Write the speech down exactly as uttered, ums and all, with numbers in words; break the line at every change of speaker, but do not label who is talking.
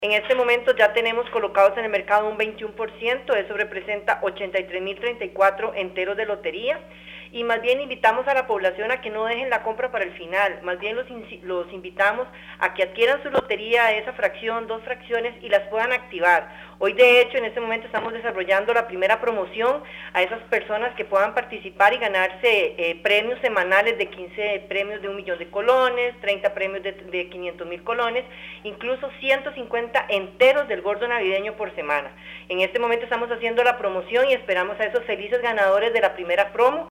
En este momento ya tenemos colocados en el mercado un veintiuno por ciento, eso representa ochenta y tres mil treinta y cuatro enteros de lotería, y más bien invitamos a la población a que no dejen la compra para el final, más bien los, los invitamos a que adquieran su lotería, esa fracción, dos fracciones, y las puedan activar. Hoy de hecho en este momento estamos desarrollando la primera promoción a esas personas que puedan participar y ganarse eh, premios semanales de quince premios de un millón de colones, treinta premios de, de quinientos mil colones, incluso ciento cincuenta enteros del gordo navideño por semana. En este momento estamos haciendo la promoción y esperamos a esos felices ganadores de la primera promo